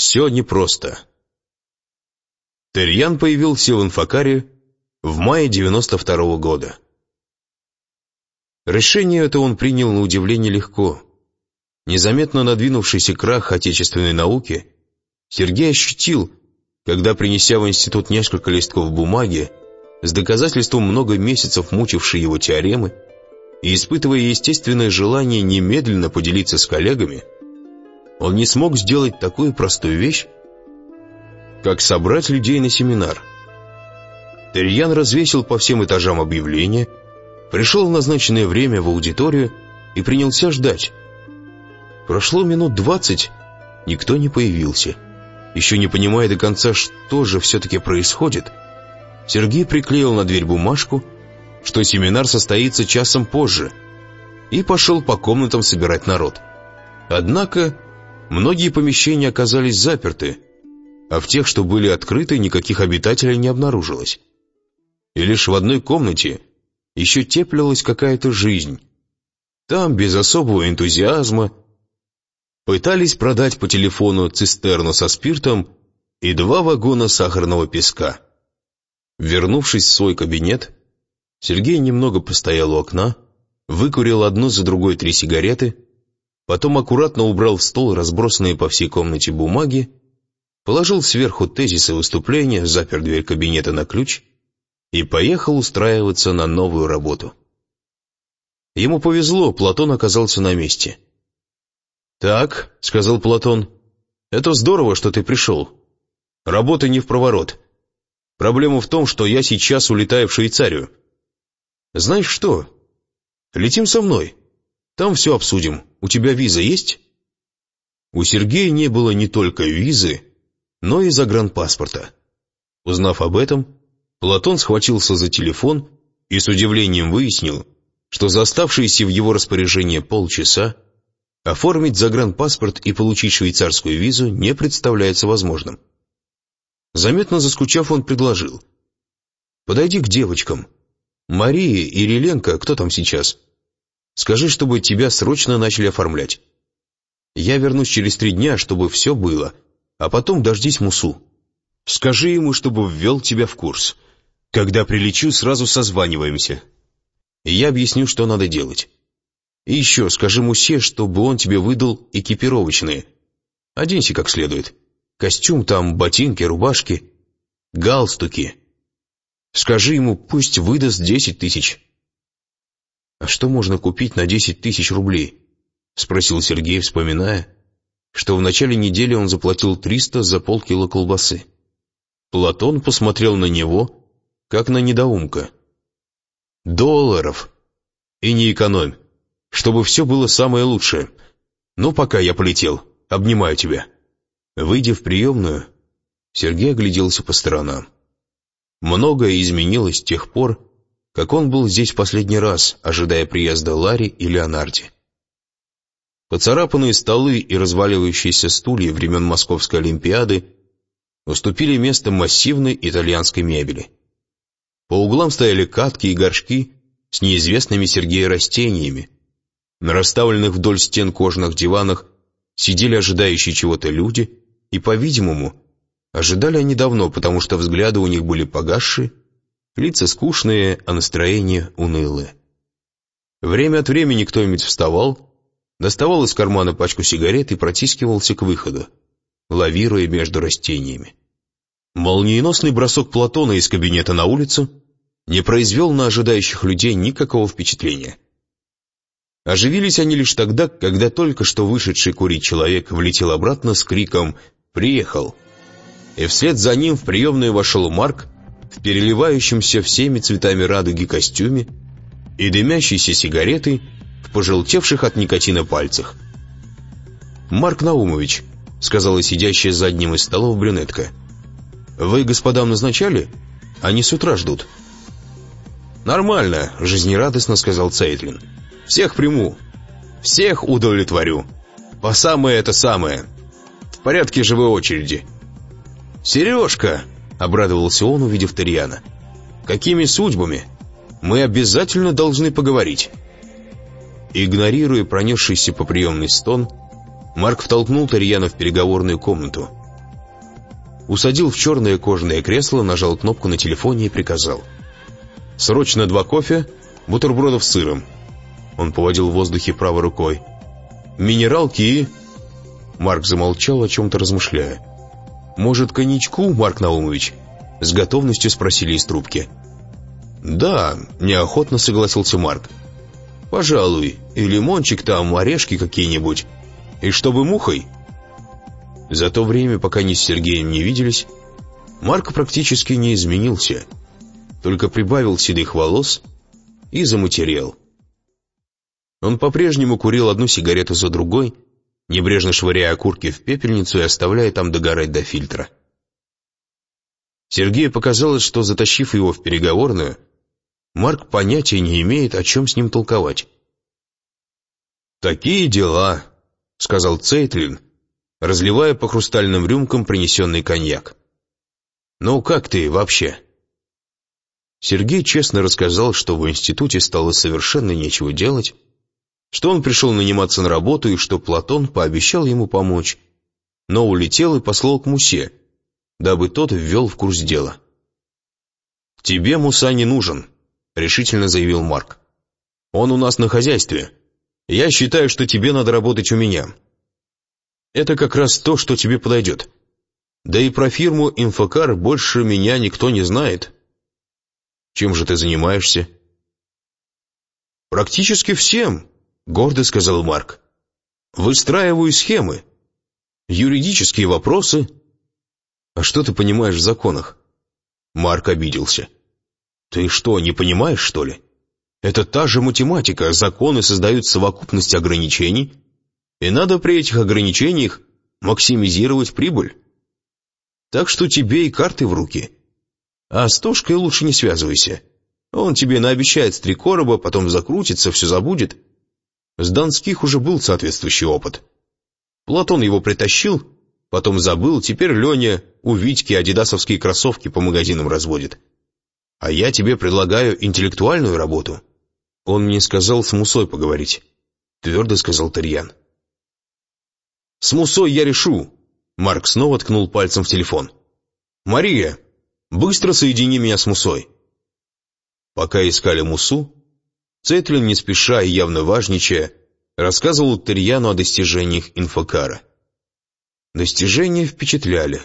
Все непросто. Терьян появился в Инфокаре в мае 92-го года. Решение это он принял на удивление легко. Незаметно надвинувшийся крах отечественной науки Сергей ощутил, когда, принеся в институт несколько листков бумаги с доказательством много месяцев мучившей его теоремы и испытывая естественное желание немедленно поделиться с коллегами, он не смог сделать такую простую вещь, как собрать людей на семинар. Терьян развесил по всем этажам объявления, пришел в назначенное время в аудиторию и принялся ждать. Прошло минут 20, никто не появился. Еще не понимая до конца, что же все-таки происходит, Сергей приклеил на дверь бумажку, что семинар состоится часом позже, и пошел по комнатам собирать народ. Однако многие помещения оказались заперты, а в тех, что были открыты, никаких обитателей не обнаружилось. И лишь в одной комнате еще теплилась какая-то жизнь. Там, без особого энтузиазма, пытались продать по телефону цистерну со спиртом и 2 вагона сахарного песка. Вернувшись в свой кабинет, Сергей немного постоял у окна, выкурил одну за другой 3 сигареты, потом аккуратно убрал в стол разбросанные по всей комнате бумаги, положил сверху тезисы выступления, запер дверь кабинета на ключ и поехал устраиваться на новую работу. Ему повезло, Платон оказался на месте. «Так», — сказал Платон, — «это здорово, что ты пришел. Работа не впроворот. Проблема в том, что я сейчас улетаю в Швейцарию. Знаешь что? Летим со мной. Там все обсудим. У тебя виза есть?» У Сергея не было не только визы, но и загранпаспорта. Узнав об этом, Платон схватился за телефон и с удивлением выяснил, что за оставшиеся в его распоряжении полчаса оформить загранпаспорт и получить швейцарскую визу не представляется возможным. Заметно заскучав, он предложил: «Подойди к девочкам. Марии и Риленко, кто там сейчас? Скажи, чтобы тебя срочно начали оформлять. Я вернусь через 3 дня, чтобы все было, а потом дождись Мусу. Скажи ему, чтобы ввел тебя в курс. Когда прилечу, сразу созваниваемся. И я объясню, что надо делать. И еще скажи Мусе, чтобы он тебе выдал экипировочные. Оденься как следует. Костюм там, ботинки, рубашки, галстуки. Скажи ему, пусть выдаст 10 тысяч». «А что можно купить на 10 тысяч рублей?» — спросил Сергей, вспоминая, что в начале недели он заплатил 300 за полкило колбасы. Платон посмотрел на него, как на недоумка. «$. И не экономь, чтобы все было самое лучшее. Ну, пока я полетел. Обнимаю тебя». Выйдя в приемную, Сергей огляделся по сторонам. Многое изменилось с тех пор, как он был здесь в последний раз, ожидая приезда Ларри и Леонарди. Поцарапанные столы и разваливающиеся стулья времен Московской Олимпиады уступили место массивной итальянской мебели. По углам стояли катки и горшки с неизвестными Сергею растениями. На расставленных вдоль стен кожаных диванах сидели ожидающие чего-то люди, и, по-видимому, ожидали они давно, потому что взгляды у них были погасшие, лица скучные, а настроение унылое. Время от времени кто-нибудь вставал, доставал из кармана пачку сигарет и протискивался к выходу, лавируя между растениями. Молниеносный бросок Платона из кабинета на улицу не произвел на ожидающих людей никакого впечатления. Оживились они лишь тогда, когда только что вышедший курить человек влетел обратно с криком «Приехал!». И вслед за ним в приемную вошел Марк в переливающемся всеми цветами радуги костюме и дымящейся сигаретой в пожелтевших от никотина пальцах. «Марк Наумович», — сказала сидящая за одним из столов брюнетка, — «вы господам назначали? Они с утра ждут». «Нормально», — жизнерадостно сказал Цейтлин. «Всех приму. Всех удовлетворю. По самое это самое. В порядке живой очереди». «Сережка!» — обрадовался он, увидев Терьяна. «Какими судьбами? Мы обязательно должны поговорить». Игнорируя пронесшийся по приемной стон, Марк втолкнул Терьяна в переговорную комнату, усадил в черное кожаное кресло, нажал кнопку на телефоне и приказал: «Срочно 2 кофе, бутербродов с сыром». Он поводил в воздухе правой рукой. «Минералки и...» Марк замолчал, о чем-то размышляя. «Может, коньячку, Марк Наумович?» С готовностью спросили из трубки. «Да», — неохотно согласился Марк. «Пожалуй, и лимончик там, орешки какие-нибудь. И чтобы мухой». За то время, пока они с Сергеем не виделись, Марк практически не изменился, только прибавил седых волос и заматерел. Он по-прежнему курил одну сигарету за другой, небрежно швыряя окурки в пепельницу и оставляя там догорать до фильтра. Сергею показалось, что, затащив его в переговорную, Марк понятия не имеет, о чем с ним толковать. «Такие дела», — сказал Цейтлин, разливая по хрустальным рюмкам принесенный коньяк. «Ну, как ты вообще?» Сергей честно рассказал, что в институте стало совершенно нечего делать, что он пришел наниматься на работу и что Платон пообещал ему помочь, но улетел и послал к Мусе, дабы тот ввел в курс дела. «Тебе Муса не нужен», — решительно заявил Марк. «Он у нас на хозяйстве. Я считаю, что тебе надо работать у меня. Это как раз то, что тебе подойдет. Да и про фирму «Инфокар» больше меня никто не знает». «Чем же ты занимаешься?» «Практически всем», — гордо сказал Марк. «Выстраиваю схемы, юридические вопросы». «А что ты понимаешь в законах?» Марк обиделся. «Ты что, не понимаешь, что ли? Это та же математика, законы создают совокупность ограничений, и надо при этих ограничениях максимизировать прибыль. Так что тебе и карты в руки. А с Тошкой лучше не связывайся. Он тебе наобещает 3 короба, потом закрутится, все забудет. С Донских уже был соответствующий опыт. Платон его притащил, потом забыл, теперь Леня у Витьки адидасовские кроссовки по магазинам разводит. А я тебе предлагаю интеллектуальную работу». «Он мне сказал с Мусой поговорить», — твердо сказал Тарьян. «С Мусой я решу», — Марк снова ткнул пальцем в телефон. «Мария, быстро соедини меня с Мусой». Пока искали Мусу, Цейтлин, не спеша и явно важничая, рассказывал Тарьяну о достижениях Инфокара. Достижения впечатляли.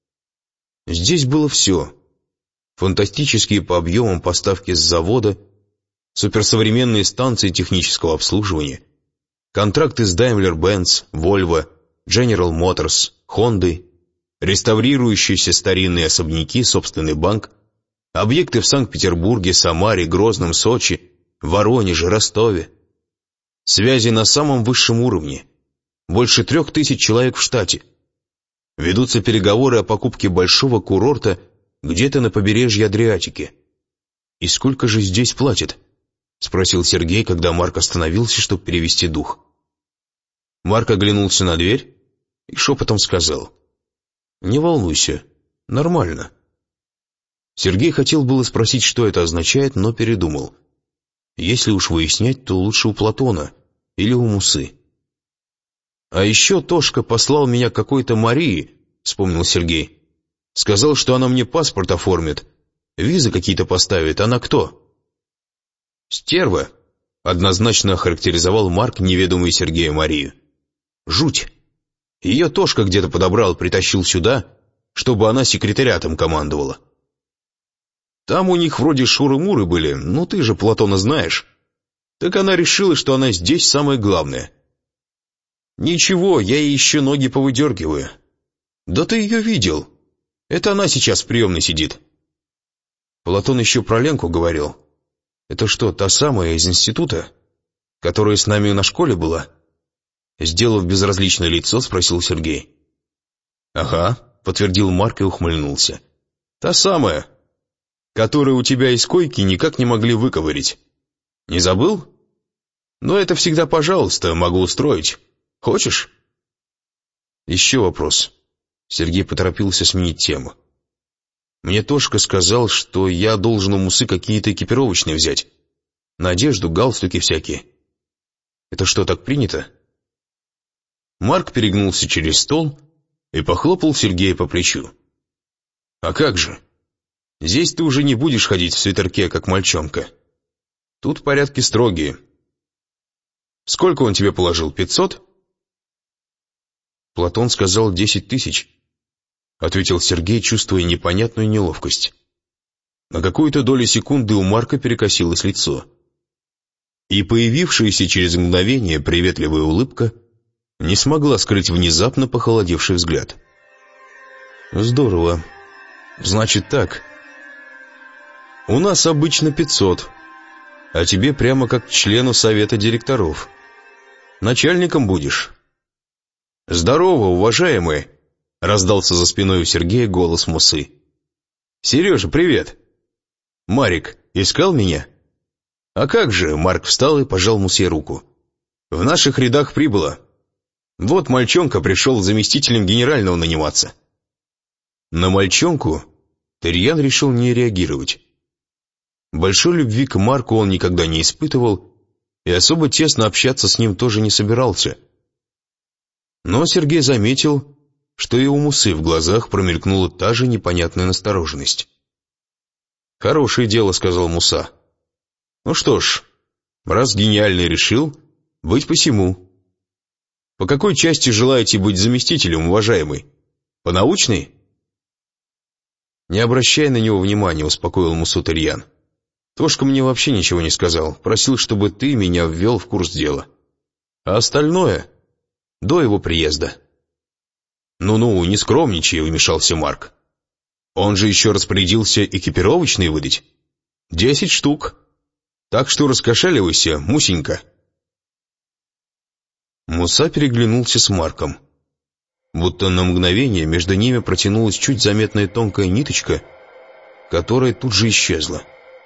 Здесь было все. Фантастические по объемам поставки с завода, суперсовременные станции технического обслуживания, контракты с Daimler-Benz, Volvo, General Motors, Honda, реставрирующиеся старинные особняки, собственный банк, объекты в Санкт-Петербурге, Самаре, Грозном, Сочи, Воронеже, Ростове. Связи на самом высшем уровне. Больше 3000 человек в штате. Ведутся переговоры о покупке большого курорта где-то на побережье Адриатики. «И сколько же здесь платят?» — спросил Сергей, когда Марк остановился, чтобы перевести дух. Марк оглянулся на дверь и шепотом сказал: «Не волнуйся, нормально». Сергей хотел было спросить, что это означает, но передумал. Если уж выяснять, то лучше у Платона или у Мусы. «А еще Тошка послал меня к какой-то Марии», — вспомнил Сергей. «Сказал, что она мне паспорт оформит, визы какие-то поставит. Она кто?» «Стерва», — однозначно охарактеризовал Марк неведомую Сергею Марию. «Жуть. Ее Тошка где-то подобрал, притащил сюда, чтобы она секретариатом командовала. Там у них вроде шуры-муры были, ну ты же Платона знаешь. Так она решила, что она здесь самое главное. Ничего, я ей еще ноги повыдергиваю. Да ты ее видел. Это она сейчас в приемной сидит». Платон еще про Ленку говорил. «Это что, та самая из института, которая с нами на школе была?» Сделав безразличное лицо, спросил Сергей. «Ага», — подтвердил Марк и ухмыльнулся. «Та самая, которую у тебя из койки никак не могли выковырять. Не забыл? Но это всегда пожалуйста, могу устроить. Хочешь?» «Еще вопрос». Сергей поторопился сменить тему. «Мне Тошка сказал, что я должен у Мусы какие-то экипировочные взять. На одежду, галстуки всякие. Это что, так принято?» Марк перегнулся через стол и похлопал Сергея по плечу. А как же? Здесь ты уже не будешь ходить в свитерке, как мальчонка. Тут порядки строгие. Сколько он тебе положил, 500? Платон сказал 10 000, ответил Сергей, чувствуя непонятную неловкость. На какую-то долю секунды у Марка перекосилось лицо. И появившаяся через мгновение приветливая улыбка не смогла скрыть внезапно похолодевший взгляд. Здорово. Значит так. У нас обычно 500, а тебе прямо как члену совета директоров. Начальником будешь. Здорово, уважаемые, раздался за спиной у Сергея голос Мусы. Сережа, привет. Марик, искал меня? А как же, Марк встал и пожал Мусе руку. В наших рядах прибыло. Вот мальчонка пришел заместителем генерального наниматься. На мальчонку Терьян решил не реагировать. Большой любви к Марку он никогда не испытывал и особо тесно общаться с ним тоже не собирался. Но Сергей заметил, что и у Мусы в глазах промелькнула та же непонятная настороженность. «Хорошее дело», — сказал Муса. «Ну что ж, раз гениальный решил, быть посему. По какой части желаете быть заместителем, уважаемый? По научной?» «Не обращай на него внимания», — успокоил Мусу Терьян. «Тошка мне вообще ничего не сказал, просил, чтобы ты меня ввел в курс дела. А остальное — до его приезда». «Ну-ну, не скромничай», — вмешался Марк. «Он же еще распорядился экипировочные выдать. 10 штук. Так что раскошеливайся, Мусенька». Муса переглянулся с Марком. Будто на мгновение между ними протянулась чуть заметная тонкая ниточка, которая тут же исчезла.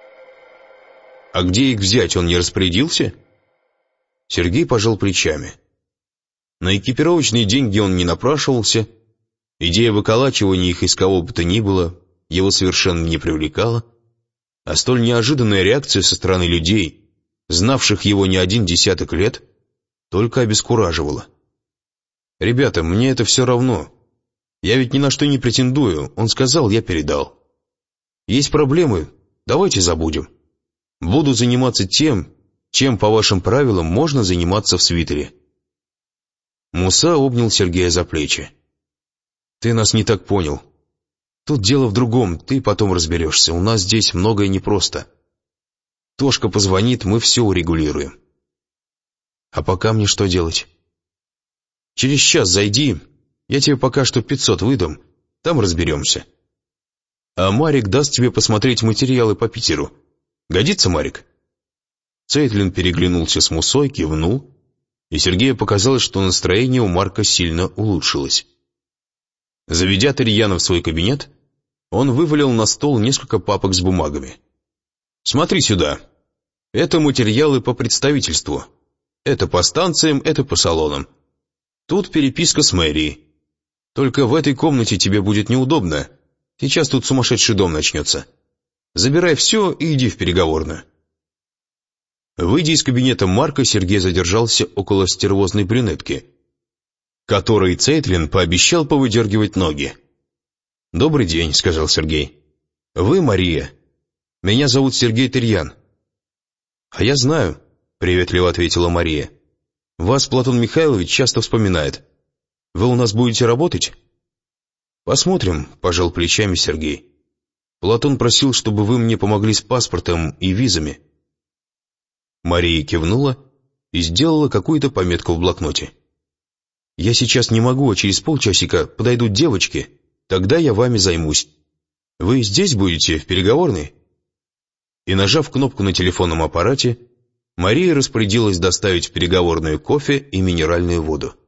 «А где их взять, он не распорядился?» Сергей пожал плечами. На экипировочные деньги он не напрашивался, идея выколачивания их из кого бы то ни было его совершенно не привлекала, а столь неожиданная реакция со стороны людей, знавших его не один десяток лет, только обескураживала. «Ребята, мне это все равно. Я ведь ни на что не претендую, он сказал, я передал. Есть проблемы, давайте забудем. Буду заниматься тем, чем по вашим правилам можно заниматься в свитере». Муса обнял Сергея за плечи. «Ты нас не так понял. Тут дело в другом, ты потом разберешься, у нас здесь многое непросто. Тошка позвонит, мы все урегулируем. А пока мне что делать? Через час зайди, я тебе пока что 500 выдам, там разберемся. А Марик даст тебе посмотреть материалы по Питеру. Годится, Марик?» Цейтлин переглянулся с Мусой, кивнул, и Сергею показалось, что настроение у Марка сильно улучшилось. Заведя Терьяна в свой кабинет, он вывалил на стол несколько папок с бумагами. «Смотри сюда. Это материалы по представительству. Это по станциям, это по салонам. Тут переписка с мэрией. Только в этой комнате тебе будет неудобно. Сейчас тут сумасшедший дом начнется. Забирай все и иди в переговорную». Выйдя из кабинета Марка, Сергей задержался около стервозной брюнетки, которой Цейтлин пообещал повыдергивать ноги. «Добрый день», — сказал Сергей. «Вы Мария? Меня зовут Сергей Терьян». «А я знаю», — приветливо ответила Мария. «Вас Платон Михайлович часто вспоминает. Вы у нас будете работать?» «Посмотрим», — пожал плечами Сергей. «Платон просил, чтобы вы мне помогли с паспортом и визами». Мария кивнула и сделала какую-то пометку в блокноте. «Я сейчас не могу, а через полчасика подойдут девочки, тогда я вами займусь. Вы здесь будете, в переговорной?» И, нажав кнопку на телефонном аппарате, Мария распорядилась доставить в переговорную кофе и минеральную воду.